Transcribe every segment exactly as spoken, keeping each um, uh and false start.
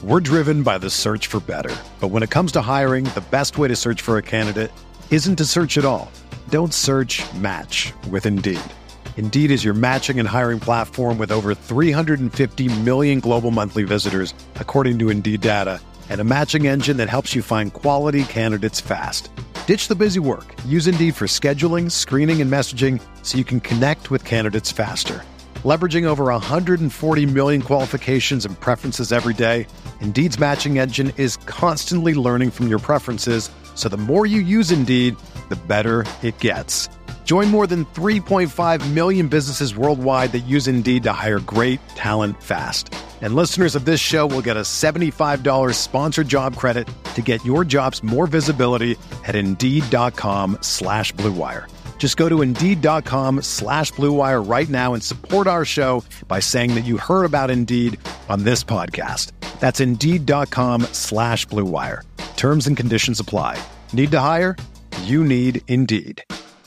We're driven by the search for better. But when it comes to hiring, the best way to search for a candidate isn't to search at all. Don't search, match with Indeed. Indeed is your matching and hiring platform with over three hundred fifty million global monthly visitors, according to Indeed data, and a matching engine that helps you find quality candidates fast. Ditch the busy work. Use Indeed for scheduling, screening, and messaging so you can connect with candidates faster. Leveraging over one hundred forty million qualifications and preferences every day, Indeed's matching engine is constantly learning from your preferences, so the more you use Indeed, the better it gets. Join more than three point five million businesses worldwide that use Indeed to hire great talent fast. And listeners of this show will get a seventy-five dollars sponsored job credit to get your jobs more visibility at Indeed.com slash Blue Wire. Just go to Indeed.com slash Blue Wire right now and support our show by saying that you heard about Indeed on this podcast. That's Indeed.com slash Blue Wire. Terms and conditions apply. Need to hire? You need Indeed.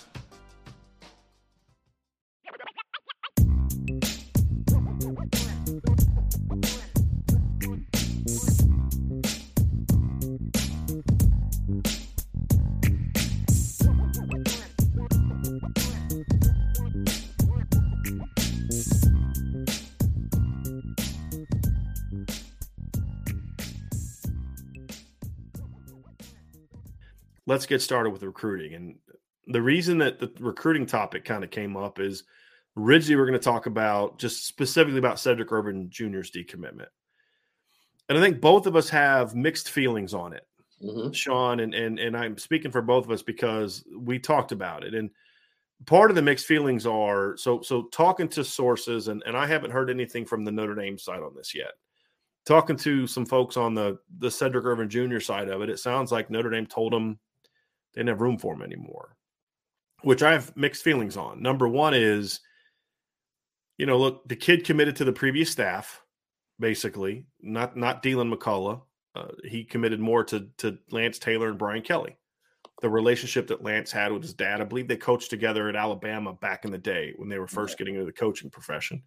Let's get started with recruiting. And the reason that the recruiting topic kind of came up is originally we're going to talk about just specifically about Cedric Irvin Junior's decommitment. And I think both of us have mixed feelings on it, mm-hmm. Sean, and, and, and I'm speaking for both of us because we talked about it. And part of the mixed feelings are, so so talking to sources, and, and I haven't heard anything from the Notre Dame side on this yet. Talking to some folks on the, the Cedric Irvin Junior side of it, it sounds like Notre Dame told him they didn't have room for him anymore, which I have mixed feelings on. Number one is, you know, look, the kid committed to the previous staff, basically, not not Deland McCullough. Uh, he committed more to, to Lance Taylor and Brian Kelly. The relationship that Lance had with his dad, I believe they coached together at Alabama back in the day when they were first getting into the coaching profession.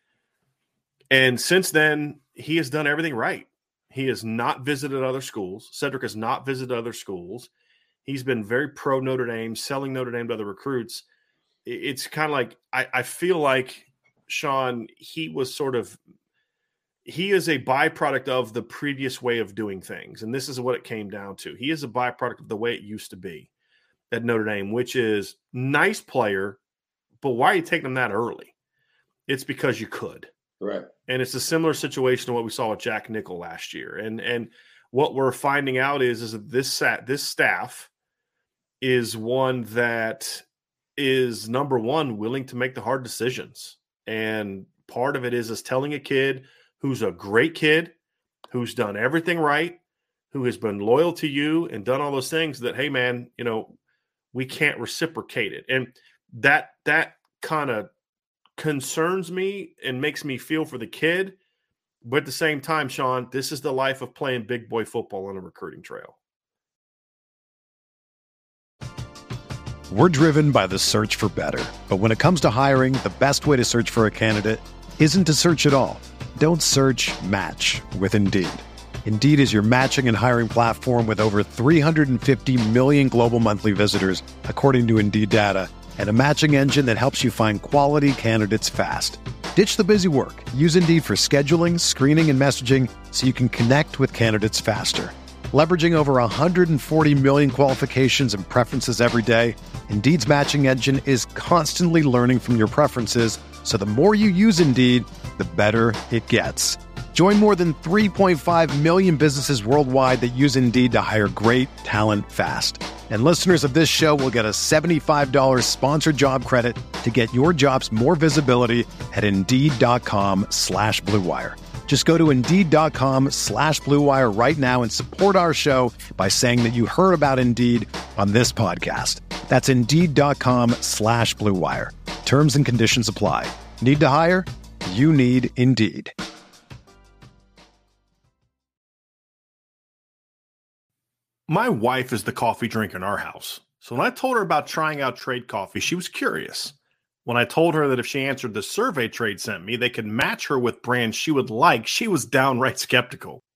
And since then, he has done everything right. He has not visited other schools. Cedric has not visited other schools. He's been very pro Notre Dame, selling Notre Dame to other recruits. It's kind of like I, I feel like, Sean, he was sort of – he is a byproduct of the previous way of doing things, and this is what it came down to. He is a byproduct of the way it used to be at Notre Dame, which is nice player, but why are you taking him that early? It's because you could. Right. And it's a similar situation to what we saw with Jack Nickel last year. And and what we're finding out is, is that this, sat, this staff – is one that is, number one, willing to make the hard decisions. And part of it is, is telling a kid who's a great kid, who's done everything right, who has been loyal to you and done all those things that, hey, man, you know, we can't reciprocate it. And that that kind of concerns me and makes me feel for the kid. But at the same time, Sean, this is the life of playing big boy football on a recruiting trail. We're driven by the search for better. But when it comes to hiring, the best way to search for a candidate isn't to search at all. Don't search, match with Indeed. Indeed is your matching and hiring platform with over three hundred fifty million global monthly visitors, according to Indeed data, and a matching engine that helps you find quality candidates fast. Ditch the busy work. Use Indeed for scheduling, screening, and messaging so you can connect with candidates faster. Leveraging over one hundred forty million qualifications and preferences every day, Indeed's matching engine is constantly learning from your preferences, so the more you use Indeed, the better it gets. Join more than three point five million businesses worldwide that use Indeed to hire great talent fast. And listeners of this show will get a seventy-five dollars sponsored job credit to get your jobs more visibility at Indeed.com slash Blue Wire. Just go to Indeed.com slash Blue Wire right now and support our show by saying that you heard about Indeed on this podcast. That's Indeed.com slash Blue Wire. Terms and conditions apply. Need to hire? You need Indeed. My wife is the coffee drinker in our house. So when I told her about trying out Trade Coffee, she was curious. When I told her that if she answered the survey Trade sent me, they could match her with brands she would like, she was downright skeptical.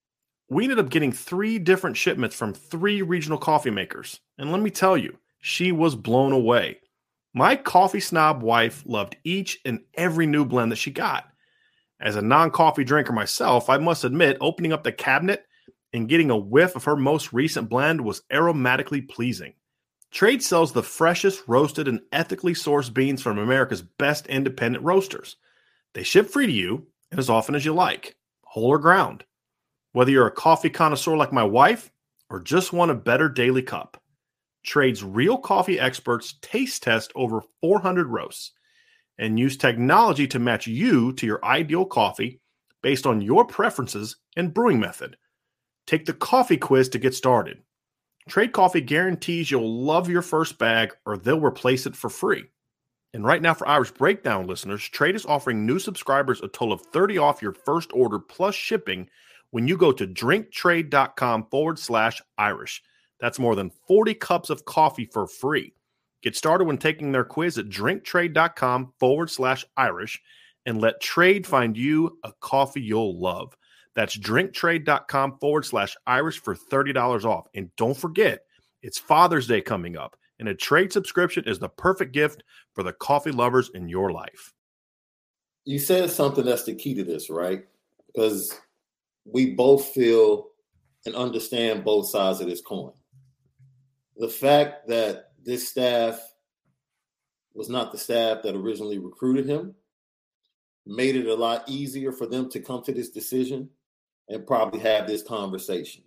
we ended up getting three different shipments from three regional coffee makers. And let me tell you, she was blown away. My coffee snob wife loved each and every new blend that she got. As a non-coffee drinker myself, I must admit, opening up the cabinet and getting a whiff of her most recent blend was aromatically pleasing. Trade sells the freshest roasted and ethically sourced beans from America's best independent roasters. They ship free to you and as often as you like, whole or ground. Whether you're a coffee connoisseur like my wife or just want a better daily cup, Trade's real coffee experts taste test over four hundred roasts and use technology to match you to your ideal coffee based on your preferences and brewing method. Take the coffee quiz to get started. Trade Coffee guarantees you'll love your first bag or they'll replace it for free. And right now for Irish Breakdown listeners, Trade is offering new subscribers a total of thirty off your first order plus shipping when you go to drinktrade.com forward slash Irish. That's more than forty cups of coffee for free. Get started when taking their quiz at drinktrade.com forward slash Irish and let Trade find you a coffee you'll love. That's drinktrade.com forward slash Irish for thirty dollars off. And don't forget, it's Father's Day coming up, and a Trade subscription is the perfect gift for the coffee lovers in your life. You said something that's the key to this, right? Because we both feel and understand both sides of this coin. The fact that this staff was not the staff that originally recruited him made it a lot easier for them to come to this decision and probably have this conversation,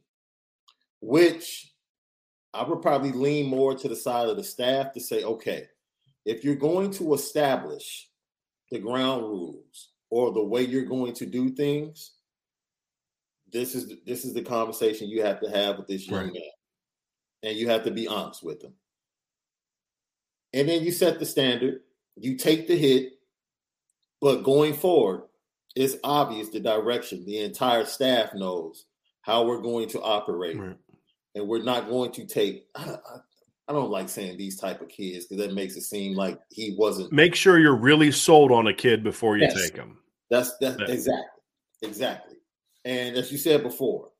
which I would probably lean more to the side of the staff to say, okay, if you're going to establish the ground rules or the way you're going to do things, this is this is the conversation you have to have with this young right. man. And you have to be honest with him. And then you set the standard, you take the hit, but going forward, it's obvious the direction. The entire staff knows how we're going to operate. Right. And we're not going to take, I, I, I don't like saying these type of kids because that makes it seem like he wasn't. Make sure you're really sold on a kid before you yes. take him. That's, that's yeah. exactly, exactly. And as you said before,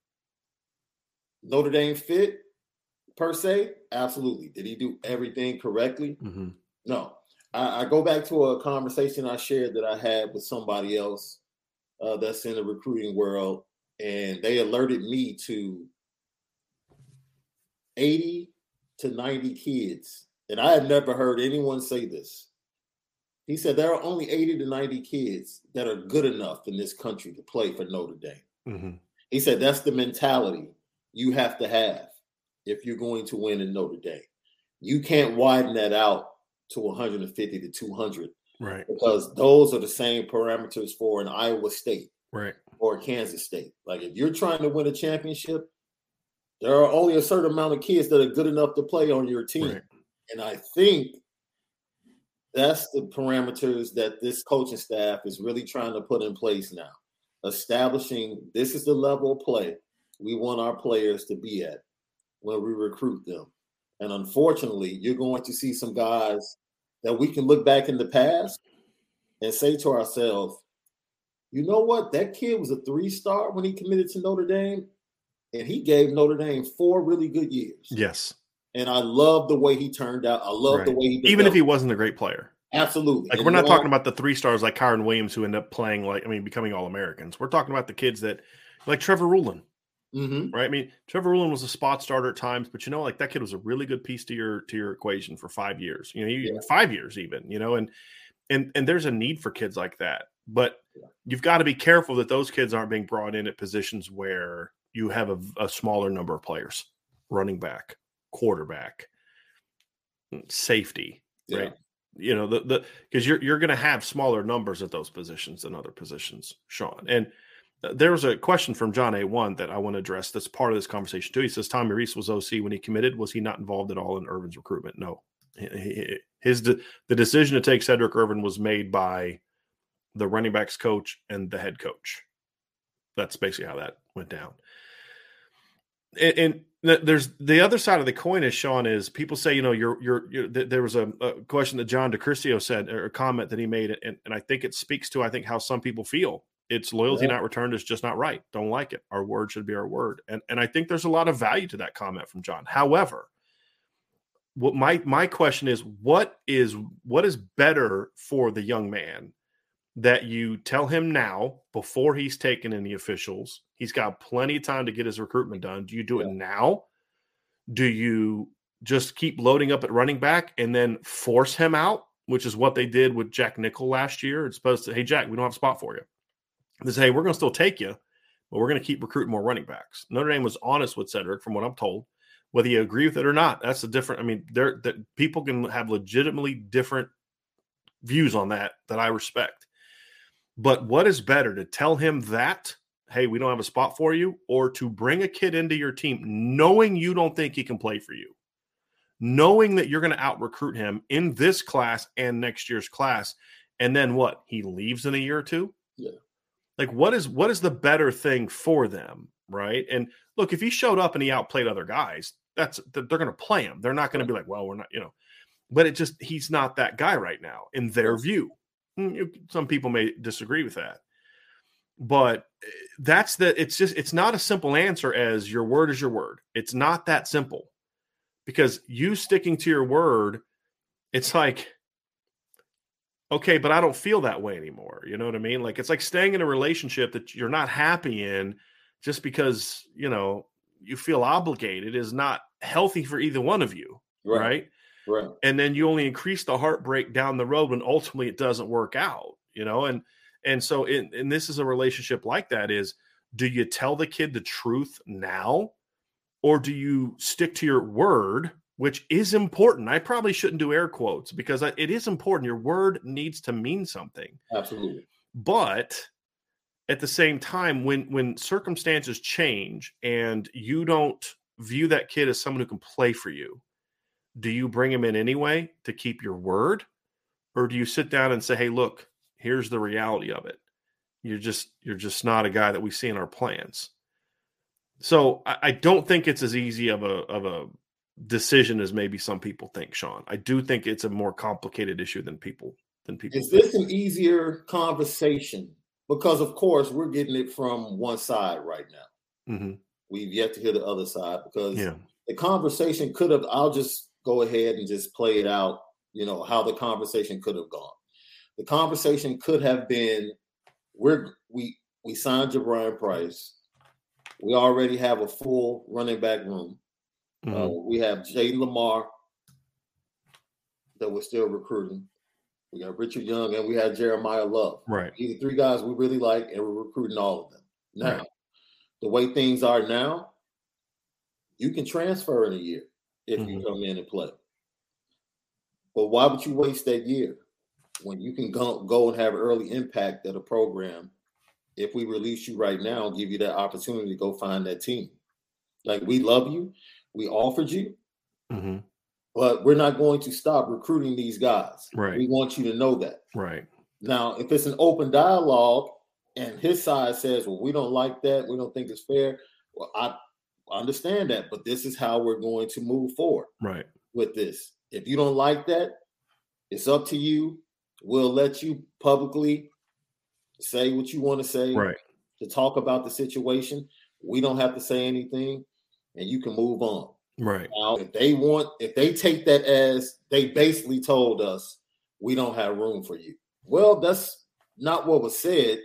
Notre Dame fit per se? Absolutely. Did he do everything correctly? Mm-hmm. No. I, I go back to a conversation I shared that I had with somebody else uh, that's in the recruiting world, and they alerted me to eighty to ninety kids. And I had never heard anyone say this. He said there are only eighty to ninety kids that are good enough in this country to play for Notre Dame. Mm-hmm. He said that's the mentality you have to have if you're going to win in Notre Dame. You can't widen that out to one hundred fifty to two hundred. Right. Because those are the same parameters for an Iowa State. Right. Or Kansas State. Like if you're trying to win a championship, there are only a certain amount of kids that are good enough to play on your team. Right. And I think that's the parameters that this coaching staff is really trying to put in place now. Establishing this is the level of play we want our players to be at when we recruit them. And unfortunately, you're going to see some guys that we can look back in the past and say to ourselves, you know what? That kid was a three-star when he committed to Notre Dame, and he gave Notre Dame four really good years. Yes. And I love the way he turned out. I love right. the way he developed. Even if he wasn't a great player. Absolutely. Like, and we're not you know, talking about the three stars like Kyron Williams who end up playing, like, I mean, becoming All-Americans. We're talking about the kids that, like Trevor Ruhland. Mm-hmm. Right. I mean, Trevor Ruhland was a spot starter at times, but you know, like that kid was a really good piece to your to your equation for five years. You know, you, yeah. five years even. You know, and and and there's a need for kids like that. But yeah. you've got to be careful that those kids aren't being brought in at positions where you have a, a smaller number of players, running back, quarterback, safety. Yeah. Right. You know, the the because you're you're going to have smaller numbers at those positions than other positions, Sean. And there was a question from John A one that I want to address that's part of this conversation too. He says, Tommy Rees was O C when he committed. Was he not involved at all in Irvin's recruitment? No. His the decision to take Cedric Irvin was made by the running backs coach and the head coach. That's basically how that went down. And, and there's the other side of the coin is, Sean, is people say, you know, you're, you're, you're there was a, a question that John DeCristio said, or a comment that he made, and, and I think it speaks to, I think, how some people feel. It's loyalty Yeah. not returned is just not right. Don't like it. Our word should be our word. And and I think there's a lot of value to that comment from John. However, what my my question is, what is what is better for the young man that you tell him now before he's taken any officials? He's got plenty of time to get his recruitment done. Do you do it Yeah. now? Do you just keep loading up at running back and then force him out, which is what they did with Jack Nickel last year? It's supposed to, hey, Jack, we don't have a spot for you. They say, hey, we're going to still take you, but we're going to keep recruiting more running backs. Notre Dame was honest with Cedric, from what I'm told. Whether you agree with it or not, that's a different. I mean, there that people can have legitimately different views on that that I respect. But what is better, to tell him that, hey, we don't have a spot for you, or to bring a kid into your team knowing you don't think he can play for you, knowing that you're going to out recruit him in this class and next year's class, and then what? He leaves in a year or two? Yeah. Like, what is what is the better thing for them, right? And look, if he showed up and he outplayed other guys, that's they're going to play him. They're not going to be like, well, we're not, you know. But it just, he's not that guy right now in their view. Some people may disagree with that. But that's the, it's just, it's not a simple answer as your word is your word. It's not that simple. Because you sticking to your word, it's like, okay, but I don't feel that way anymore. You know what I mean? Like, it's like staying in a relationship that you're not happy in just because, you know, you feel obligated is not healthy for either one of you. Right. Right. Right. And then you only increase the heartbreak down the road when ultimately it doesn't work out, you know? And, and so, in, and this is a relationship like that is, do you tell the kid the truth now, or do you stick to your word, which is important? I probably shouldn't do air quotes because it is important. Your word needs to mean something. Absolutely. But at the same time, when, when circumstances change and you don't view that kid as someone who can play for you, do you bring him in anyway to keep your word? Or do you sit down and say, hey, look, here's the reality of it. You're just, you're just not a guy that we see in our plans. So I, I don't think it's as easy of a, of a decision as maybe some people think, Sean. I do think it's a more complicated issue than people, than people. Is this an easier conversation? Because of course we're getting it from one side right now. Mm-hmm. We've yet to hear the other side because yeah. the conversation could have, I'll just go ahead and just play it out, you know, how the conversation could have gone. The conversation could have been, we're, we, we signed Ja'Brian Price. We already have a full running back room. Mm-hmm. Uh, we have Jayden Lamar that we're still recruiting. We got Richard Young and we have Jeremiah Love. Right. These are three guys we really like, and we're recruiting all of them. Now, right. the way things are now, you can transfer in a year if mm-hmm. you come in and play. But why would you waste that year when you can go, go and have early impact at a program? If we release you right now, give you that opportunity to go find that team. Like, we love you. We offered you. Mm-hmm. But we're not going to stop recruiting these guys. Right. We want you to know that. Right. Now, if it's an open dialogue and his side says, well, we don't like that, we don't think it's fair, well, I understand that, but this is how we're going to move forward right. with this. If you don't like that, it's up to you. We'll let you publicly say what you want to say, right. to talk about the situation. We don't have to say anything, and you can move on. Right. Now, if they want, if they take that as they basically told us, we don't have room for you. Well, that's not what was said,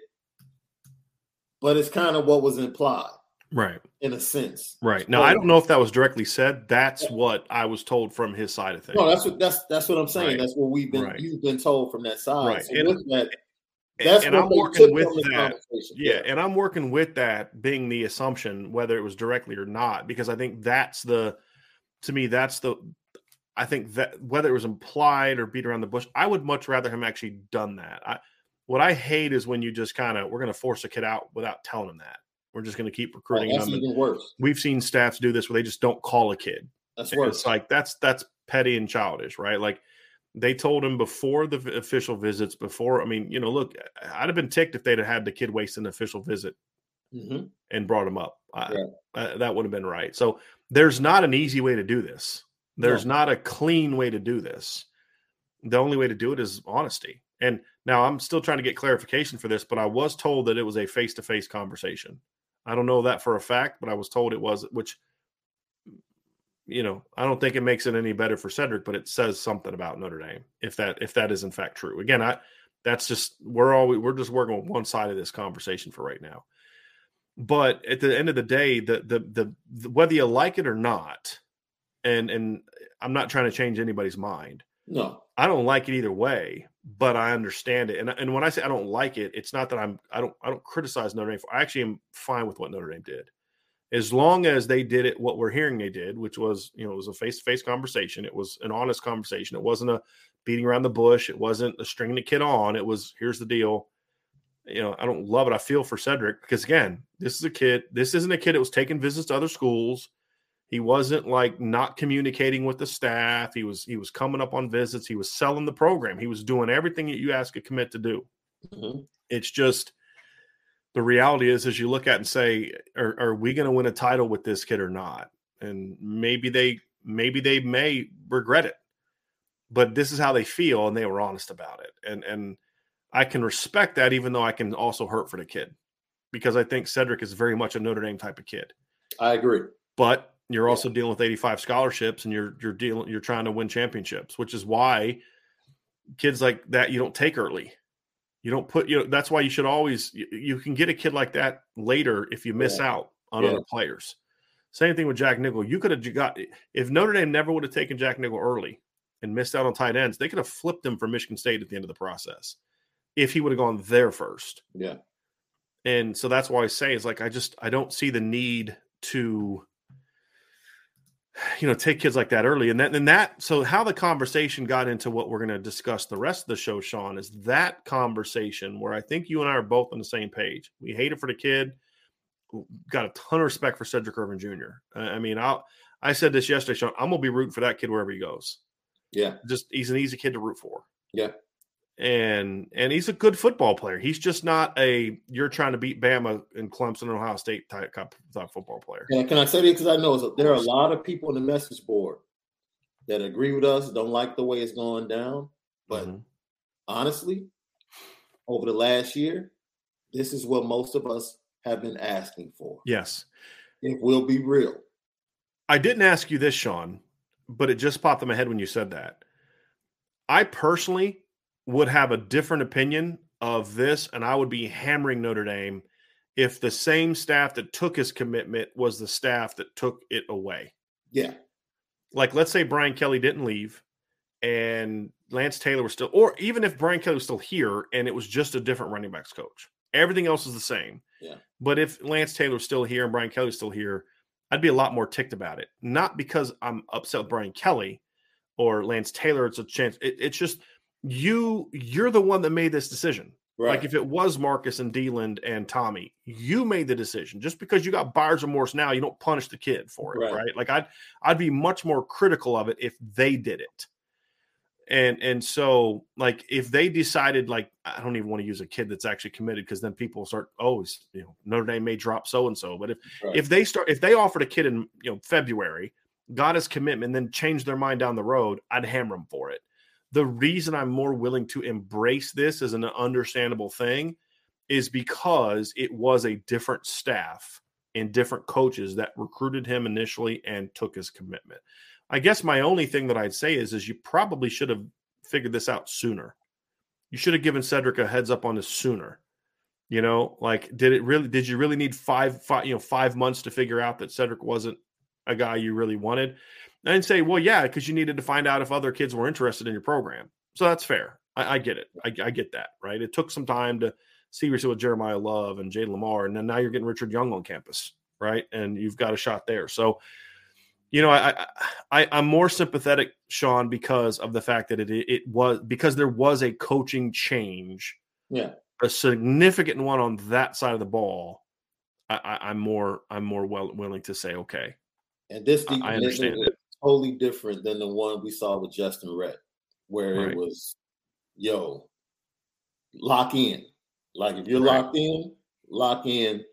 but it's kind of what was implied. Right. In a sense. Right. Now, so, I don't know if that was directly said. That's what I was told from his side of things. No, that's what that's that's what I'm saying. Right. That's what we've been right. you've been told from that side. Right. So and, with that, that's and what I'm they working took with from the that. Yeah, yeah, and I'm working with that being the assumption, whether it was directly or not, because I think that's the, to me, that's the, I think that whether it was implied or beat around the bush, I would much rather him actually done that. I, what I hate is when you just kind of, we're going to force a kid out without telling him that. We're just going to keep recruiting oh, that's them. Even worse. We've seen staffs do this where they just don't call a kid. That's worse. It's like, that's, that's petty and childish, right? Like, they told him before the official visits, before, I mean, you know, look, I'd have been ticked if they'd have had the kid waste an official visit mm-hmm. and brought him up. Yeah. I, uh, that would have been right. So there's not an easy way to do this. There's no. not a clean way to do this. The only way to do it is honesty. And Now, I'm still trying to get clarification for this, but I was told that it was a face-to-face conversation. I don't know that for a fact, but I was told it was, which, you know, I don't think it makes it any better for Cedric, but it says something about Notre Dame if that if that is in fact true. Again, I that's just we're all we're just working on one side of this conversation for right now. But at the end of the day, the the the, the whether you like it or not, and and I'm not trying to change anybody's mind. No, I don't like it either way, but I understand it. And and when I say I don't like it, it's not that I'm I don't I don't criticize Notre Dame. For, I actually am fine with what Notre Dame did, as long as they did it what we're hearing they did, which was, you know, it was a face to face conversation. It was an honest conversation. It wasn't a beating around the bush. It wasn't a stringing the kid on. It was, here's the deal. You know, I don't love it. I feel for Cedric because, again, this is a kid. This isn't a kid that was taking visits to other schools. He wasn't like not communicating with the staff. He was he was coming up on visits. He was selling the program. He was doing everything that you ask a commit to do. Mm-hmm. It's just the reality is, as you look at and say, are, are we going to win a title with this kid or not? And maybe they maybe they may regret it, but this is how they feel, and they were honest about it. And and I can respect that, even though I can also hurt for the kid, because I think Cedric is very much a Notre Dame type of kid. I agree. But you're also dealing with eighty-five scholarships, and you're you're dealing you're trying to win championships, which is why kids like that you don't take early. You don't put you know that's why you should always you, you can get a kid like that later if you miss yeah. out on yeah. other players. Same thing with Jack Nickel. You could have got if Notre Dame never would have taken Jack Nickel early and missed out on tight ends, they could have flipped him for Michigan State at the end of the process if he would have gone there first. Yeah. And so that's why I say is like I just I don't see the need to you know, take kids like that early. And that, and that, so how the conversation got into what we're going to discuss the rest of the show, Sean, is that conversation where I think you and I are both on the same page. We hate it for the kid. Got a ton of respect for Cedric Irvin Junior I mean, I'll, I said this yesterday, Sean, I'm going to be rooting for that kid wherever he goes. Yeah. Just, he's an easy kid to root for. Yeah. And, and he's a good football player. He's just not a, you're trying to beat Bama and Clemson and Ohio State type, type football player. Yeah, can I say that? Because I know there are a lot of people on the message board that agree with us, don't like the way it's going down. But mm-hmm. honestly, over the last year, this is what most of us have been asking for. Yes. It will be real. I didn't ask you this, Sean, but it just popped in my head when you said that. I personally would have a different opinion of this, and I would be hammering Notre Dame if the same staff that took his commitment was the staff that took it away. Yeah. Like, let's say Brian Kelly didn't leave and Lance Taylor was still, or even if Brian Kelly was still here and it was just a different running backs coach. Everything else is the same. Yeah. But if Lance Taylor was still here and Brian Kelly was still here, I'd be a lot more ticked about it. Not because I'm upset with Brian Kelly or Lance Taylor. It's a chance. It, it's just, You, you're the one that made this decision. Right. Like if it was Marcus and Deland and Tommy, you made the decision. Just because you got buyer's remorse now, you don't punish the kid for it, right? right? Like I'd, I'd be much more critical of it if they did it. And and so like if they decided like I don't even want to use a kid that's actually committed because then people start oh you know Notre Dame may drop so and so. But if right. if they start if they offered a kid in you know February, got his commitment, and then changed their mind down the road, I'd hammer them for it. The reason I'm more willing to embrace this as an understandable thing is because it was a different staff and different coaches that recruited him initially and took his commitment. I guess my only thing that I'd say is, is you probably should have figured this out sooner. You should have given Cedric a heads up on this sooner. You know, like, did it really, did you really need five, five, you know, five months to figure out that Cedric wasn't a guy you really wanted? And say, well, yeah, because you needed to find out if other kids were interested in your program. So that's fair. I, I get it. I, I get that, right? It took some time to see with Jeremiah Love and Jayden Lamar, and then now you're getting Richard Young on campus, right? And you've got a shot there. So, you know, I, I, I'm more sympathetic, Sean, because of the fact that it it was because there was a coaching change, yeah, a significant one on that side of the ball. I, I, I'm more I'm more well willing to say, okay, and this I, I understand it. Totally different than the one we saw with Justin Rett, where right. it was, yo, lock in. Like if you're right. locked in, lock in.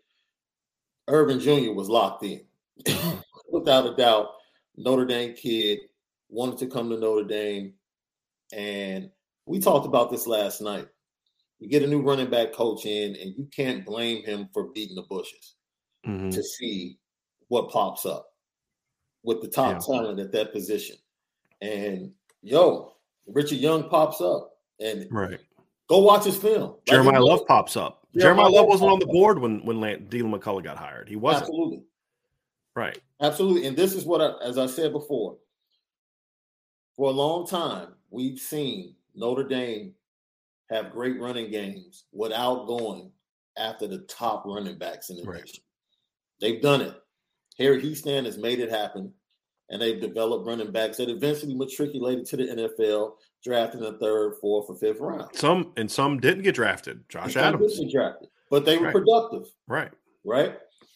Irvin Junior was locked in. Without a doubt, Notre Dame kid, wanted to come to Notre Dame. And we talked about this last night. you get a new running back coach in, and you can't blame him for beating the bushes mm-hmm. to see what pops up with the top yeah. talent at that position. And yo, Richard Young pops up, and right. go watch his film. Jeremiah like, Love pops up. Jeremiah, Jeremiah Love wasn't on the board when when Dylan McCullough got hired. He wasn't. Absolutely. Right. Absolutely. And this is what, I, as I said before, for a long time, we've seen Notre Dame have great running games without going after the top running backs in the right. nation. They've done it. Harry Hiestand has made it happen, and they've developed running backs that eventually matriculated to the N F L, drafted in the third, fourth, or fifth round. Some and some didn't get drafted. Josh and Adams didn't get drafted, but they were right. productive. Right. Right.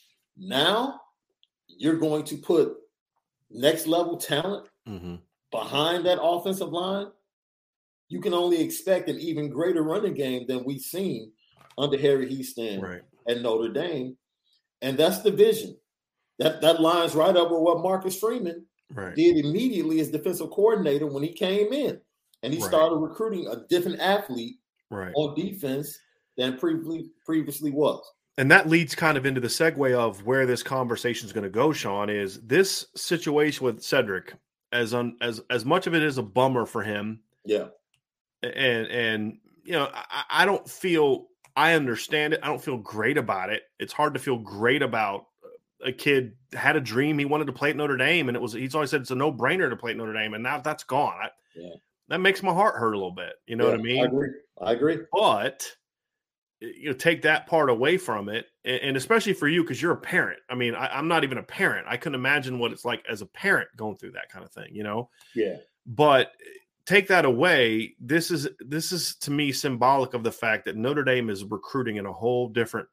Now you're going to put next level talent mm-hmm. behind that offensive line. You can only expect an even greater running game than we've seen under Harry Hiestand right. at Notre Dame. And that's the vision. That that lines right up with what Marcus Freeman right. did immediately as defensive coordinator when he came in. And he right. started recruiting a different athlete right. on defense than previously previously was. And that leads kind of into the segue of where this conversation is going to go, Sean, is this situation with Cedric, as un, as as much of it is a bummer for him. Yeah. And, and you know, I, I don't feel – I understand it. I don't feel great about it. It's hard to feel great about a kid had a dream. He wanted to play at Notre Dame, and it was he's always said it's a no-brainer to play at Notre Dame, and now that's gone. I, yeah. That makes my heart hurt a little bit. You know yeah, what I mean? I agree. I agree. But – you know, take that part away from it. And especially for you, because you're a parent. I mean, I, I'm not even a parent. I couldn't imagine what it's like as a parent going through that kind of thing, you know? Yeah. But take that away. This is, this is to me symbolic of the fact that Notre Dame is recruiting in a whole different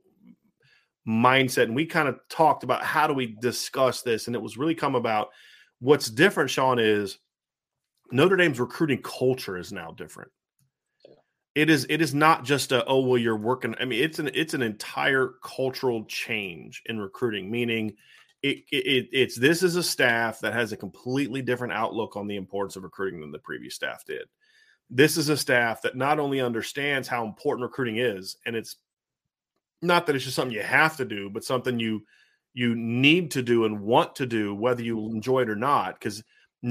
mindset. And we kind of talked about how do we discuss this? And it was really come about what's different, Sean, is Notre Dame's recruiting culture is now different. It is it is not just a, oh, well, you're working. I mean, it's an it's an entire cultural change in recruiting, meaning it, it it's this is a staff that has a completely different outlook on the importance of recruiting than the previous staff did. This is a staff that not only understands how important recruiting is, and it's not that it's just something you have to do, but something you you need to do and want to do, whether you enjoy it or not, because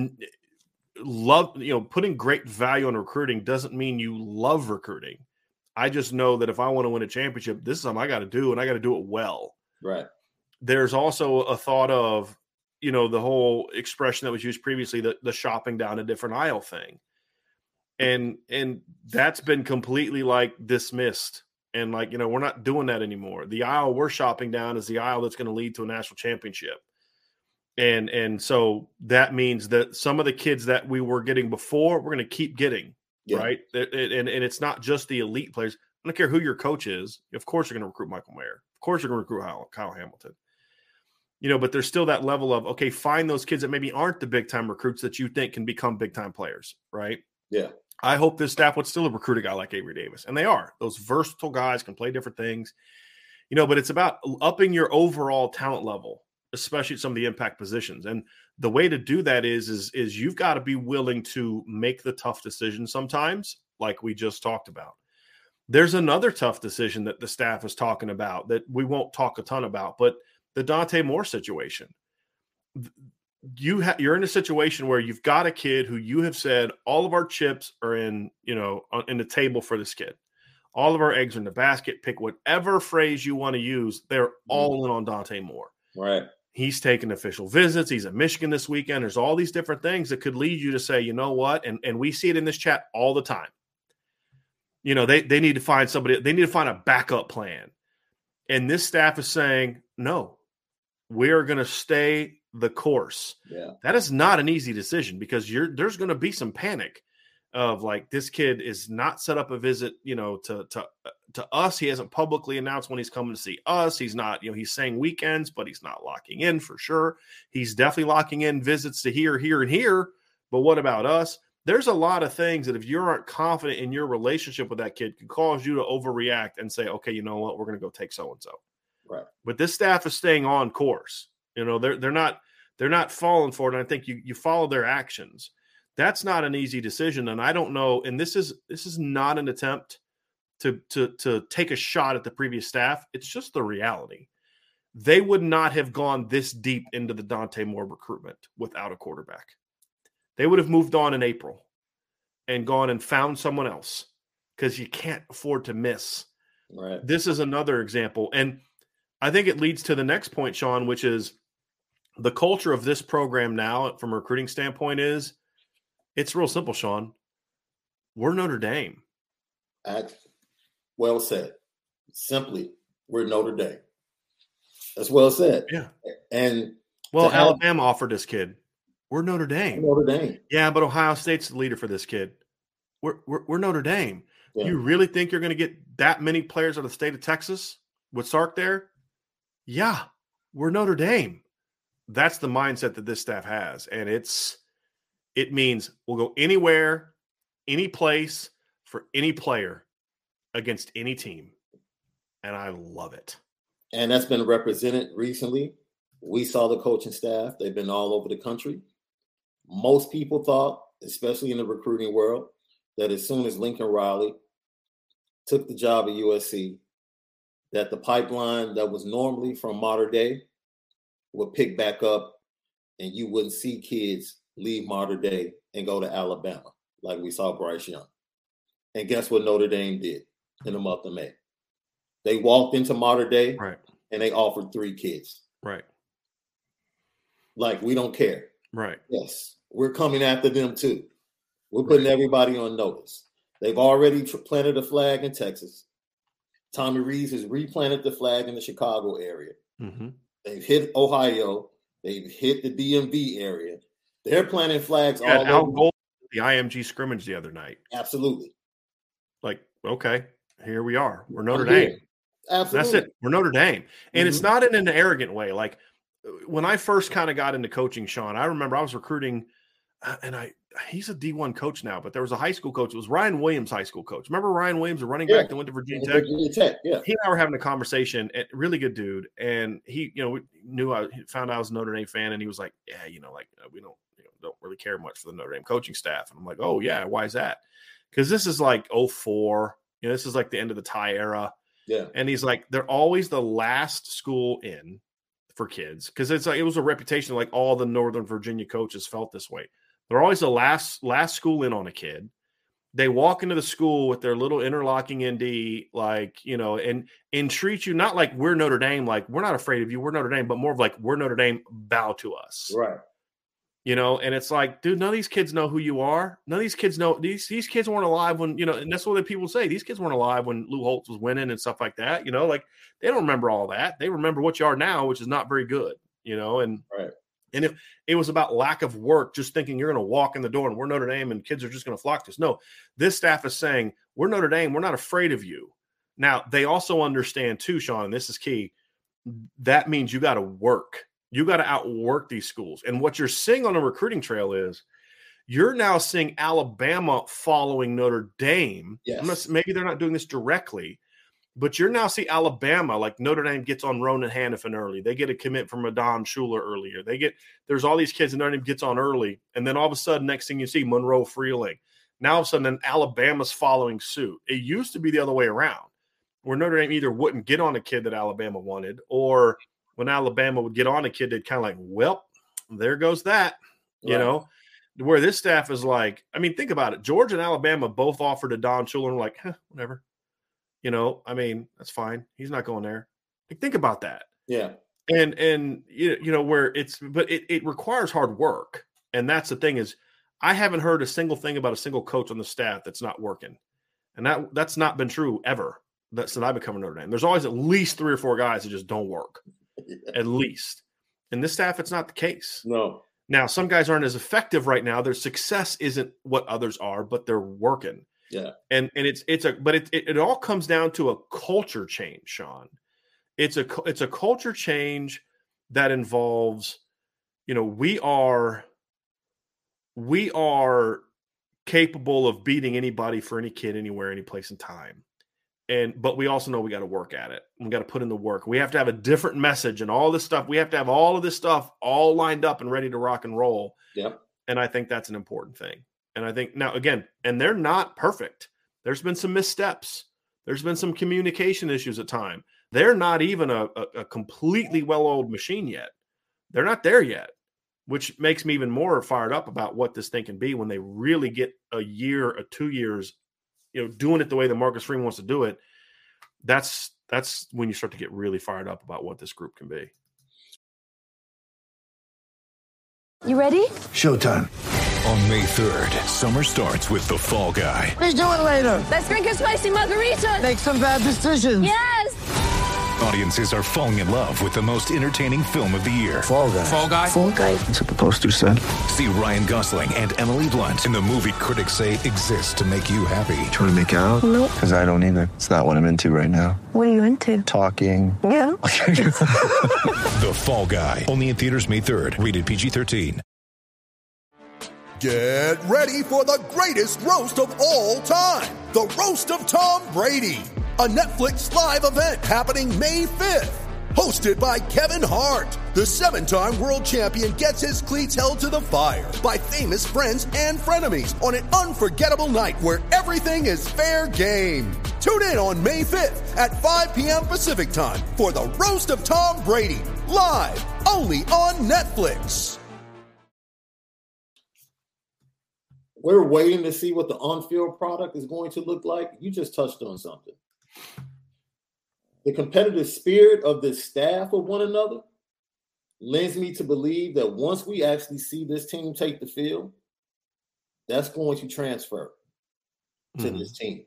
love, you know, putting great value on recruiting doesn't mean you love recruiting. I just know that if I want to win a championship, this is something I got to do, and I got to do it well. Right. There's also a thought of, you know, the whole expression that was used previously, the, the shopping down a different aisle thing. And, and that's been completely like dismissed. And like, you know, we're not doing that anymore. The aisle we're shopping down is the aisle that's going to lead to a national championship. And and so that means that some of the kids that we were getting before, we're going to keep getting, yeah. right? And, and and it's not just the elite players. I don't care who your coach is. Of course, you're going to recruit Michael Mayer. Of course, you're going to recruit Kyle Hamilton. You know, but there's still that level of, okay, find those kids that maybe aren't the big-time recruits that you think can become big-time players, right? Yeah. I hope this staff would still recruit a guy like Avery Davis. And they are. Those versatile guys can play different things. You know, but it's about upping your overall talent level, especially at some of the impact positions. And the way to do that is, is, is you've got to be willing to make the tough decisions sometimes, like we just talked about. There's another tough decision that the staff is talking about that we won't talk a ton about, but the Dante Moore situation. You ha- you're in a situation where you've got a kid who you have said all of our chips are in, you know, in the table for this kid. All of our eggs are in the basket. Pick whatever phrase you want to use. They're all in on Dante Moore. Right. He's taking official visits. He's at Michigan this weekend. There's all these different things that could lead you to say, you know what? And, and we see it in this chat all the time. You know, they, they need to find somebody. They need to find a backup plan. And this staff is saying, no, we are going to stay the course. Yeah. That is not an easy decision because you're there's going to be some panic of like, this kid is not set up a visit, you know, to, to, to us. He hasn't publicly announced when he's coming to see us. He's not, you know, he's saying weekends, but he's not locking in for sure. He's definitely locking in visits to here, here, and here. But what about us? There's a lot of things that if you aren't confident in your relationship with that kid can cause you to overreact and say, okay, you know what, we're going to go take so-and-so. Right. But this staff is staying on course. You know, they're, they're not, they're not falling for it. And I think you, you follow their actions. That's not an easy decision. And I don't know. And this is, this is not an attempt to, to, to take a shot at the previous staff. It's just the reality. They would not have gone this deep into the Dante Moore recruitment without a quarterback. They would have moved on in April and gone and found someone else because you can't afford to miss. Right. This is another example. And I think it leads to the next point, Sean, which is the culture of this program now from a recruiting standpoint is it's real simple, Sean. We're Notre Dame. Well said. Simply, we're Notre Dame. That's well said. Yeah. And well, have, Alabama offered this kid. We're Notre Dame. Notre Dame. Yeah, but Ohio State's the leader for this kid. We're we're, we're Notre Dame. Yeah. You really think you're going to get that many players out of the state of Texas with Sark there? Yeah, we're Notre Dame. That's the mindset that this staff has, and it's it means we'll go anywhere, any place for any player against any team, and I love it. And that's been represented recently. We saw the coaching staff. They've been all over the country. Most people thought, especially in the recruiting world, that as soon as Lincoln Riley took the job at U S C, that the pipeline that was normally from Mater Dei would pick back up and you wouldn't see kids leave Mater Dei and go to Alabama like we saw Bryce Young. And guess what Notre Dame did in the month of May? They walked into Mater Dei right. and they offered three kids. Right. Like, we don't care. Right. Yes. We're coming after them too. We're putting right. everybody on notice. They've already tr- planted a flag in Texas. Tommy Rees has replanted the flag in the Chicago area. Mm-hmm. They've hit Ohio. They've hit the D M V area. They're planting flags yeah, all Al over. Gold, the I M G scrimmage the other night. Absolutely. Like, okay, here we are. We're Notre Dame. Absolutely. That's it. We're Notre Dame. And mm-hmm. it's not in an arrogant way. Like, when I first kind of got into coaching, Sean, I remember I was recruiting, uh, and I he's a D one coach now, but there was a high school coach. It was Ryan Williams, high school coach. Remember Ryan Williams, a running yeah. back that went to Virginia Tech? Virginia Tech, yeah. He and I were having a conversation, and really good dude. And he, you know, we knew I found out I was a Notre Dame fan, and he was like, yeah, you know, like we don't, you know, don't really care much for the Notre Dame coaching staff. And I'm like, oh, yeah, why is that? Because this is like oh four. You know, this is like the end of the Ty era. Yeah. And he's like, they're always the last school in for kids because it's like it was a reputation like all the Northern Virginia coaches felt this way. They're always the last last school in on a kid. They walk into the school with their little interlocking N D, like, you know, and and treat you not like we're Notre Dame, like we're not afraid of you, we're Notre Dame, but more of like we're Notre Dame, bow to us. Right. You know, and it's like, dude, none of these kids know who you are. None of these kids know these these kids weren't alive when, you know, and that's what the people say. These kids weren't alive when Lou Holtz was winning and stuff like that. You know, like they don't remember all that. They remember what you are now, which is not very good, you know, and right. And if it was about lack of work, just thinking you're going to walk in the door and we're Notre Dame and kids are just going to flock to us. No, this staff is saying we're Notre Dame. We're not afraid of you. Now, they also understand too, Sean, and this is key. That means you got to work. You got to outwork these schools. And what you're seeing on a recruiting trail is you're now seeing Alabama following Notre Dame. Yes. Not, maybe they're not doing this directly, but you're now see Alabama, like Notre Dame gets on Ronan Hannafin early. They get a commit from Adon Schuler earlier. They get there's all these kids and Notre Dame gets on early. And then all of a sudden, next thing you see, Monroe Freeling. Now all of a sudden, then Alabama's following suit. It used to be the other way around, where Notre Dame either wouldn't get on a kid that Alabama wanted, or when Alabama would get on a kid, they'd kind of like, well, there goes that, you right. know, where this staff is like, I mean, think about it. Georgia and Alabama both offered Adon Schuler and like, huh, whatever. You know, I mean, that's fine. He's not going there. Like, think about that. Yeah. And, and, you know, where it's, but it, it requires hard work. And that's the thing is, I haven't heard a single thing about a single coach on the staff that's not working. And that that's not been true ever. That's since I've been covering Notre Dame. There's always at least three or four guys that just don't work. Yeah. At least. And this staff, it's not the case. No. Now, some guys aren't as effective right now. Their success isn't what others are, but they're working. Yeah. And and it's it's a but it it, it all comes down to a culture change, Sean. It's a it's a culture change that involves, you know, we are we are capable of beating anybody for any kid anywhere, any place in time. And but we also know we got to work at it. We got to put in the work. We have to have a different message and all this stuff. We have to have all of this stuff all lined up and ready to rock and roll. Yep. And I think that's an important thing. And I think now, again, and they're not perfect. There's been some missteps. There's been some communication issues at time. They're not even a, a, a completely well-oiled machine yet. They're not there yet, which makes me even more fired up about what this thing can be when they really get a year or two years, you know, doing it the way that Marcus Freeman wants to do it. That's that's when you start to get really fired up about what this group can be. You ready? Showtime. On May third, summer starts with The Fall Guy. Let's do it later. Let's drink a spicy margarita. Make some bad decisions. Yes. Audiences are falling in love with the most entertaining film of the year. Fall Guy. Fall Guy. Fall Guy. That's what the poster said. See Ryan Gosling and Emily Blunt in the movie critics say exists to make you happy. Trying to make it out? Nope. Because I don't either. It's not what I'm into right now. What are you into? Talking. Yeah. The Fall Guy. Only in theaters May third. Rated P G thirteen. Get ready for the greatest roast of all time. The Roast of Tom Brady. A Netflix live event happening May fifth. Hosted by Kevin Hart. The seven-time world champion gets his cleats held to the fire by famous friends and frenemies on an unforgettable night where everything is fair game. Tune in on May fifth at five p.m. Pacific time for the Roast of Tom Brady. Live only on Netflix. We're waiting to see what the on-field product is going to look like. You just touched on something. The competitive spirit of the staff of one another lends me to believe that once we actually see this team take the field, that's going to transfer to mm-hmm. this team.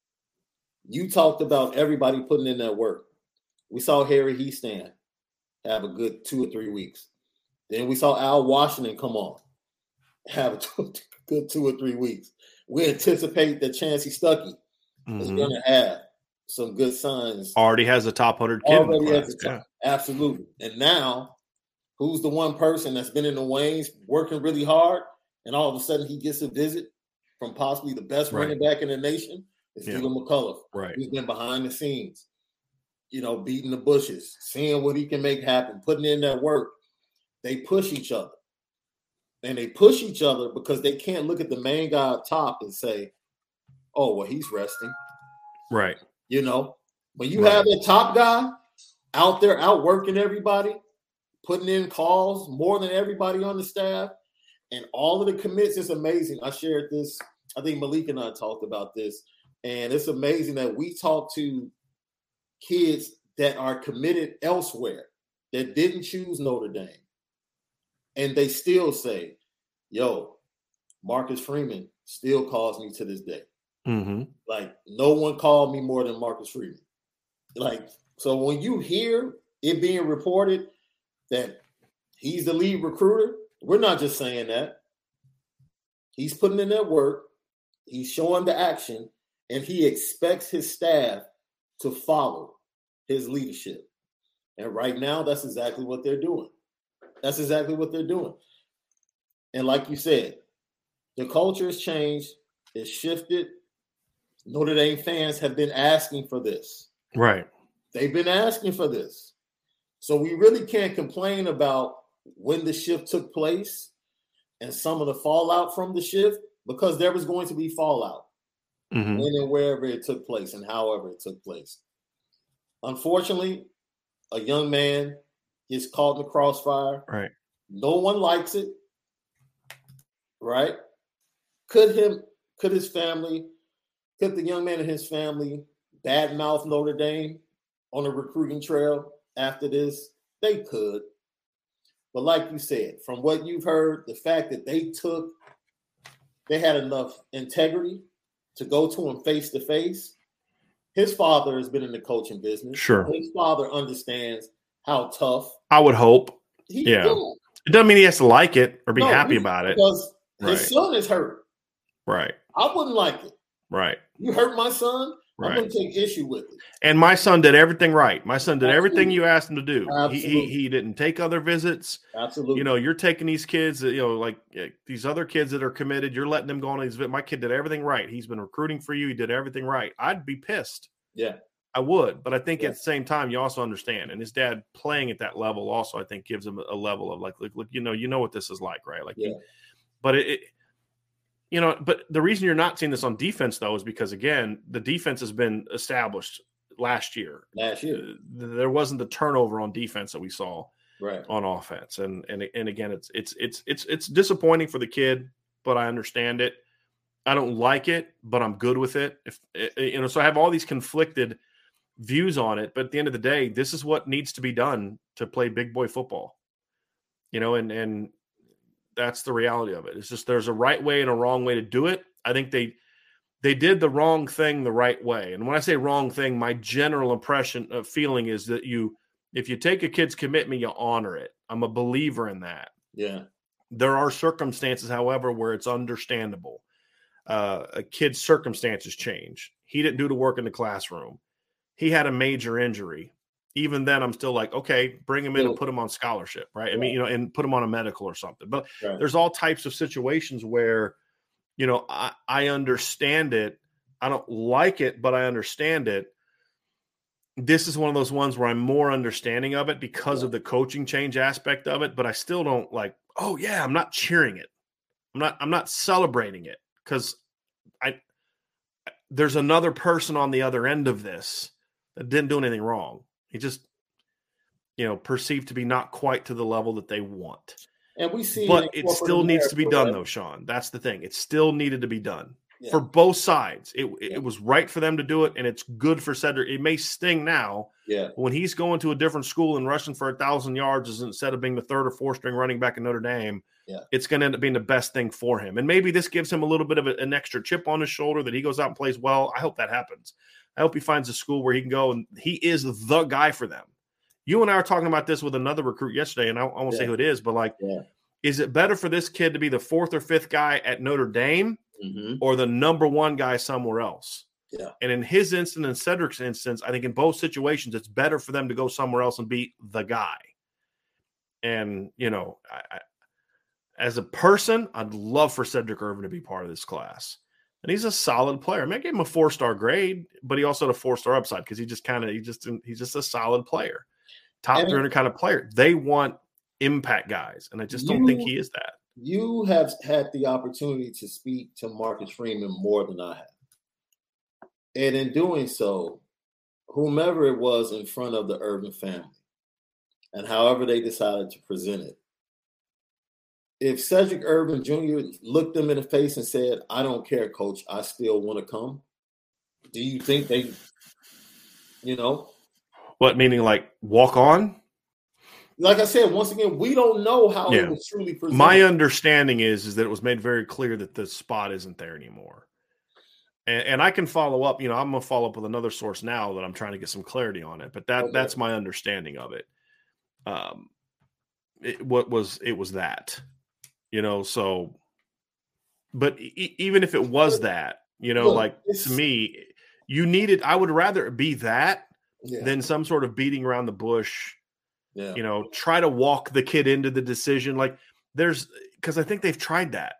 You talked about everybody putting in that work. We saw Harry Hiestand have a good two or three weeks. Then we saw Al Washington come on, have a two, good two or three weeks. We anticipate that Chancey Stuckey mm-hmm. is going to have some good signs. Already has a top one hundred kid Already in the class. has a top, yeah. Absolutely. And now, who's the one person that's been in the wings working really hard, and all of a sudden he gets a visit from possibly the best right. running back in the nation? It's yeah. Steven McCullough. Right. He's been behind the scenes, you know, beating the bushes, seeing what he can make happen, putting in that work. They push each other. And they push each other because they can't look at the main guy up top and say, oh, well, he's resting. Right. You know, when you right. have a top guy out there outworking everybody, putting in calls more than everybody on the staff, and all of the commits, it's amazing. I shared this. I think Malik and I talked about this. And it's amazing that we talk to kids that are committed elsewhere that didn't choose Notre Dame. And they still say, yo, Marcus Freeman still calls me to this day. Mm-hmm. Like, no one called me more than Marcus Freeman. Like, so when you hear it being reported that he's the lead recruiter, we're not just saying that. He's putting in that work. He's showing the action. And he expects his staff to follow his leadership. And right now, that's exactly what they're doing. That's exactly what they're doing. And like you said, the culture has changed. It's shifted. Notre Dame fans have been asking for this. Right. They've been asking for this. So we really can't complain about when the shift took place and some of the fallout from the shift, because there was going to be fallout mm-hmm. when and wherever it took place and however it took place. Unfortunately, a young man gets caught in the crossfire. Right. No one likes it. Right. Could him, could his family, could the young man and his family badmouth Notre Dame on a recruiting trail after this? They could. But like you said, from what you've heard, the fact that they took, they had enough integrity to go to him face to face. His father has been in the coaching business. Sure. His father understands how tough. I would hope. He's yeah. doing. It doesn't mean he has to like it or be no, happy he, about it. Because right. his son is hurt. Right. I wouldn't like it. Right. You hurt my son, right. I'm going to take issue with it. And my son did everything right. My son did Absolutely. everything you asked him to do. He, he he didn't take other visits. Absolutely. You know, you're taking these kids, you know, like these other kids that are committed, you're letting them go on these visits. My kid did everything right. He's been recruiting for you. He did everything right. I'd be pissed. Yeah. I would. But I think yeah. at the same time, you also understand. And his dad playing at that level also, I think, gives him a level of like, look, look you know, you know what this is like, right? Like, yeah. you, but it, it you know, but the reason you're not seeing this on defense, though, is because, again, the defense has been established last year. Last year. Uh, there wasn't the turnover on defense that we saw right. on offense. And, and, and again, it's, it's, it's, it's, it's disappointing for the kid, but I understand it. I don't like it, but I'm good with it. If you know, so I have all these conflicted views on it, but at the end of the day, this is what needs to be done to play big boy football. You know, and, and, that's the reality of it. It's just there's a right way and a wrong way to do it. I think they they did the wrong thing the right way. And when I say wrong thing, my general impression of feeling is that you, if you take a kid's commitment, you honor it. I'm a believer in that. Yeah. There are circumstances, however, where it's understandable. Uh, a kid's circumstances change. He didn't do the work in the classroom. He had a major injury. Even then, I'm still like, okay, bring him in and put him on scholarship, right? I mean, you know, and put him on a medical or something. But right. there's all types of situations where, you know, I, I understand it. I don't like it, but I understand it. This is one of those ones where I'm more understanding of it because yeah. of the coaching change aspect of it. But I still don't like, oh yeah, I'm not cheering it. I'm not. I'm not celebrating it because I there's another person on the other end of this that didn't do anything wrong. He just, you know, perceived to be not quite to the level that they want. And we see, but it still America, needs to be done, right? though, Sean. That's the thing. It still needed to be done yeah. for both sides. It it yeah. was right for them to do it, and it's good for Cedric. It may sting now. Yeah. When he's going to a different school and rushing for a thousand yards instead of being the third or fourth string running back in Notre Dame, yeah. it's going to end up being the best thing for him. And maybe this gives him a little bit of a, an extra chip on his shoulder that he goes out and plays well. I hope that happens. I hope he finds a school where he can go and he is the guy for them. You and I were talking about this with another recruit yesterday, and I, I won't yeah. say who it is, but like, yeah. is it better for this kid to be the fourth or fifth guy at Notre Dame mm-hmm. or the number one guy somewhere else? Yeah. And in his instance and Cedric's instance, I think in both situations, it's better for them to go somewhere else and be the guy. And, you know, I, I, as a person, I'd love for Cedric Irvin to be part of this class. And he's a solid player. I mean, I gave him a four-star grade, but he also had a four-star upside because he just kind of, he just, he's just a solid player. Top three hundred kind of player. They want impact guys, and I just don't you, think he is that. You have had the opportunity to speak to Marcus Freeman more than I have. And in doing so, whomever it was in front of the Irvin family, and however they decided to present it, if Cedric Irvin Junior looked them in the face and said, I don't care, coach, I still want to come, do you think they, you know? What, meaning like walk on? Like I said, once again, we don't know how yeah. it was truly presented. My understanding is, is that it was made very clear that the spot isn't there anymore. And, and I can follow up, you know, I'm going to follow up with another source now that I'm trying to get some clarity on it, but that okay. that's my understanding of it. Um, it, what was, it was that, you know, so, but e- even if it was that, you know, Look, like to me, you needed, I would rather it be that yeah. than some sort of beating around the bush. Yeah. You know, try to walk the kid into the decision. Like there's, because I think they've tried that.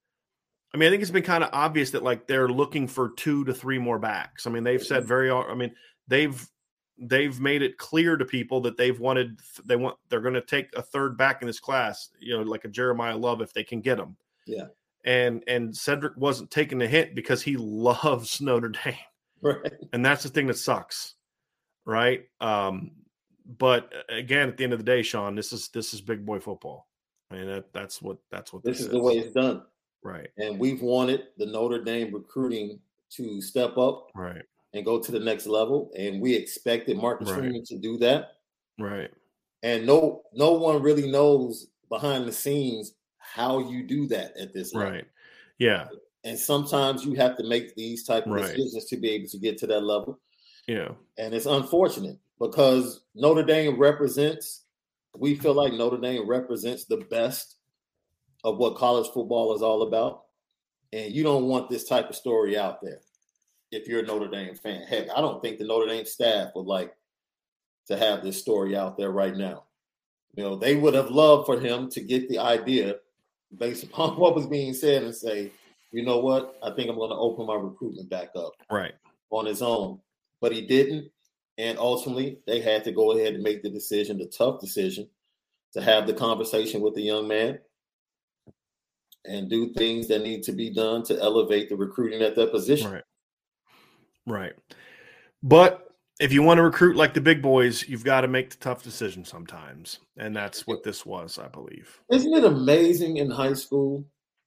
I mean, I think it's been kind of obvious that like they're looking for two to three more backs. I mean, they've said very, I mean, they've, they've made it clear to people that they've wanted, they want, they're going to take a third back in this class, you know, like a Jeremiah Love if they can get him. Yeah. And, and Cedric wasn't taking the hint because he loves Notre Dame. Right. And that's the thing that sucks. Right. Um, But again, at the end of the day, Sean, this is this is big boy football. I mean, that, that's what that's what this, this is, is the way it's done, right? And we've wanted the Notre Dame recruiting to step up, right, and go to the next level, and we expected Marcus right. Freeman to do that, right? And no, no one really knows behind the scenes how you do that at this level, right? Yeah, and sometimes you have to make these type of right. decisions to be able to get to that level. Yeah, and it's unfortunate. Because Notre Dame represents, we feel like Notre Dame represents the best of what college football is all about. And you don't want this type of story out there if you're a Notre Dame fan. Heck, I don't think the Notre Dame staff would like to have this story out there right now. You know, they would have loved for him to get the idea based upon what was being said and say, you know what, I think I'm going to open my recruitment back up right on his own. But he didn't. And ultimately, they had to go ahead and make the decision, the tough decision, to have the conversation with the young man. and do things that need to be done to elevate the recruiting at that position. Right. Right. But if you want to recruit like the big boys, you've got to make the tough decisions sometimes. And that's what this was, I believe. Isn't it amazing in high school?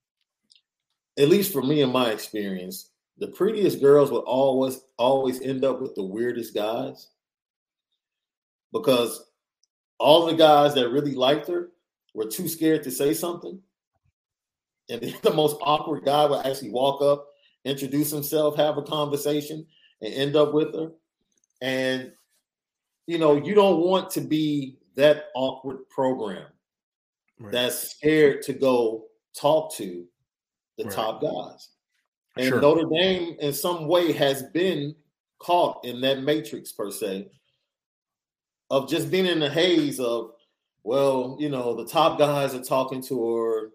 At least for me in my experience, the prettiest girls would always always end up with the weirdest guys. Because all the guys that really liked her were too scared to say something. And the most awkward guy would actually walk up, introduce himself, have a conversation, and end up with her. And, you know, you don't want to be that awkward program right. that's scared to go talk to the right. top guys. And sure. Notre Dame, in some way, has been caught in that matrix, per se, of just being in the haze of, well, you know, the top guys are talking to her.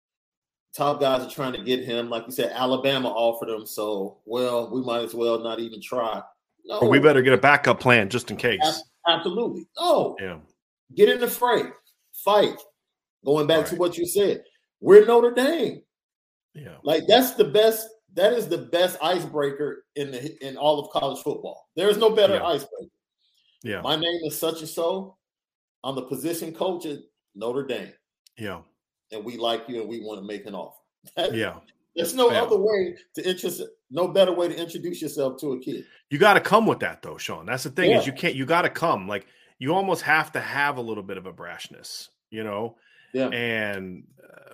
Top guys are trying to get him. Like you said, Alabama offered him. So, well, we might as well not even try. No. Or we better get a backup plan just in case. Absolutely. No. Yeah. Get in the fray. Fight. Going back right. to what you said. We're Notre Dame. Yeah. Like, that's the best. That is the best icebreaker in the in all of college football. There is no better yeah. icebreaker. Yeah. My name is such and so. I'm the position coach at Notre Dame. Yeah. And we like you and we want to make an offer. That, yeah. There's no yeah. other way to interest, no better way to introduce yourself to a kid. You got to come with that though, Sean. That's the thing yeah. is you can't, you got to come. Like you almost have to have a little bit of a brashness, you know? Yeah. And uh,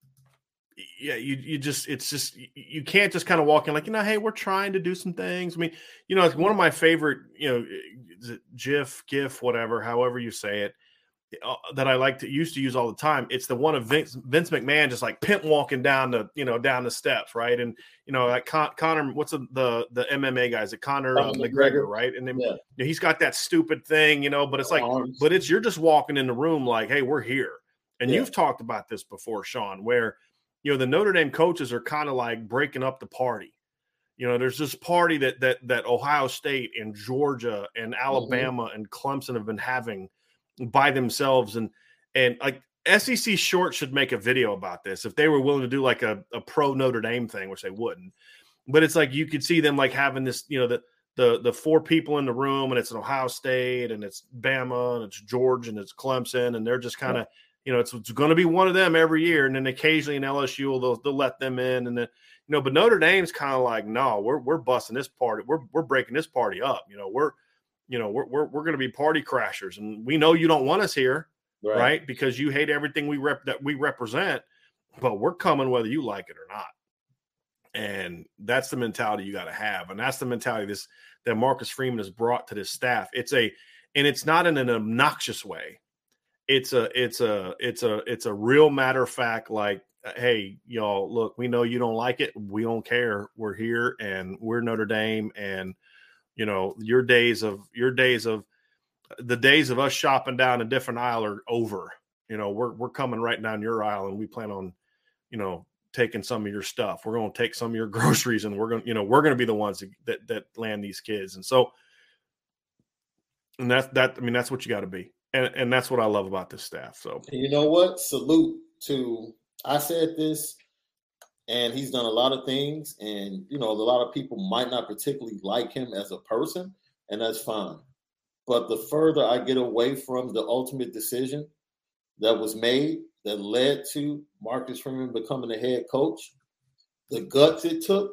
yeah, you, you just, it's just, you can't just kind of walk in like, you know, hey, we're trying to do some things. I mean, you know, it's one of my favorite, you know, GIF, GIF, whatever, however you say it, that I like to used to use all the time. It's the one of Vince, Vince McMahon, just like pimp walking down the, you know, down the steps. Right. And, you know, like Con- Conor, what's the, the, the M M A guys at Conor uh, McGregor. Right. And then yeah. you know, he's got that stupid thing, you know, but it's like, Arms. but it's, you're just walking in the room like, hey, we're here. And yeah. you've talked about this before, Sean, where, you know, the Notre Dame coaches are kind of like breaking up the party. You know, there's this party that, that, that Ohio State and Georgia and Alabama mm-hmm. and Clemson have been having by themselves. And, and like S E C Short should make a video about this if they were willing to do like a, a pro Notre Dame thing, which they wouldn't, but it's like, you could see them like having this, you know, the, the, the four people in the room and it's an Ohio State and it's Bama and it's Georgia and it's Clemson. And they're just kind of, yeah. you know, it's, it's going to be one of them every year. And then occasionally in L S U, they'll, they'll let them in. And then, you know, but Notre Dame's kind of like, no, we're, we're busting this party. We're, we're breaking this party up. You know, we're, you know, we're, we're, we're going to be party crashers and we know you don't want us here, right? right? Because you hate everything we rep that we represent, but we're coming whether you like it or not. And that's the mentality you got to have. And that's the mentality this, that Marcus Freeman has brought to this staff. It's a, and it's not in an obnoxious way. It's a, it's a, it's a, it's a real matter of fact, like, hey, y'all, look, we know you don't like it. We don't care. We're here and we're Notre Dame. And, you know, your days of your days of the days of us shopping down a different aisle are over. You know, we're we're coming right down your aisle and we plan on, you know, taking some of your stuff. We're going to take some of your groceries and we're going to, you know, we're going to be the ones that that land these kids. And so, and that's that. I mean, that's what you got to be. And and that's what I love about this staff. So, you know what? Salute to, I said this, and he's done a lot of things. And, you know, a lot of people might not particularly like him as a person, and that's fine. But the further I get away from the ultimate decision that was made that led to Marcus Freeman becoming the head coach, the guts it took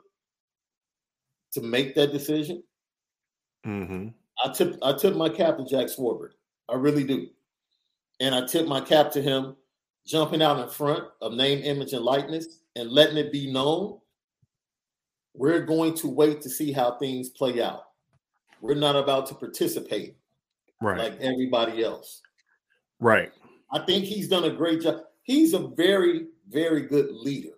to make that decision, mm-hmm. I tip I tip my cap to Jack Swarbrick. I really do. And I tip my cap to him jumping out in front of name, image, and likeness and letting it be known, we're going to wait to see how things play out. We're not about to participate right. like everybody else. Right. I think he's done a great job. He's a very, very good leader.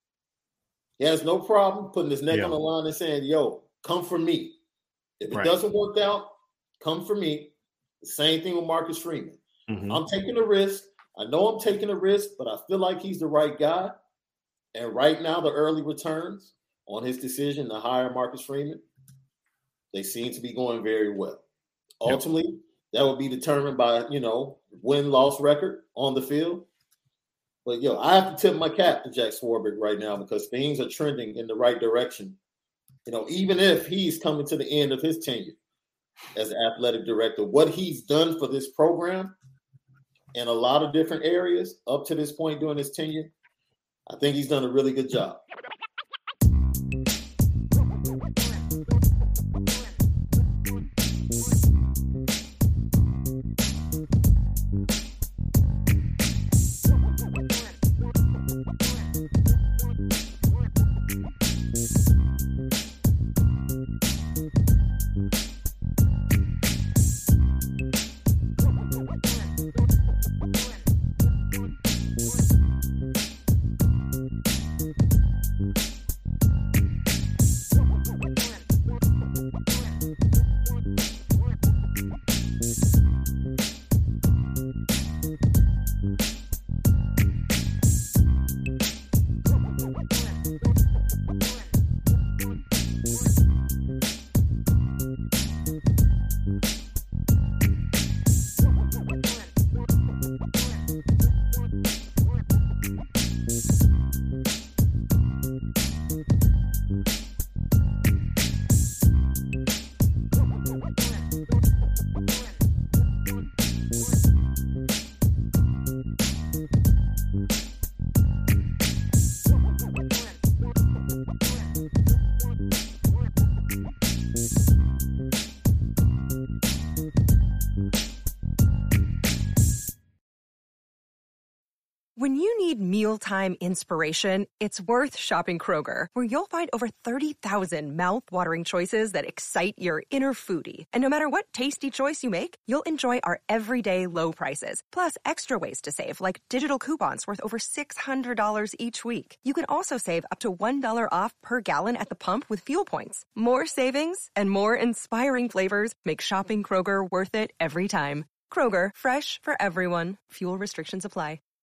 He has no problem putting his neck yeah. on the line and saying, yo, come for me. If it right. doesn't work out, come for me. The same thing with Marcus Freeman. Mm-hmm. I'm taking a risk. I know I'm taking a risk, but I feel like he's the right guy. And right now, the early returns on his decision to hire Marcus Freeman, they seem to be going very well. Yep. Ultimately, that will be determined by, you know, win-loss record on the field. But, yo, I have to tip my cap to Jack Swarbrick right now because things are trending in the right direction. You know, even if he's coming to the end of his tenure as athletic director, what he's done for this program in a lot of different areas up to this point during his tenure, I think he's done a really good job. When you need mealtime inspiration, it's worth shopping Kroger, where you'll find over thirty thousand mouth-watering choices that excite your inner foodie. And no matter what tasty choice you make, you'll enjoy our everyday low prices, plus extra ways to save, like digital coupons worth over six hundred dollars each week. You can also save up to one dollar off per gallon at the pump with fuel points. More savings and more inspiring flavors make shopping Kroger worth it every time. Kroger, fresh for everyone. Fuel restrictions apply.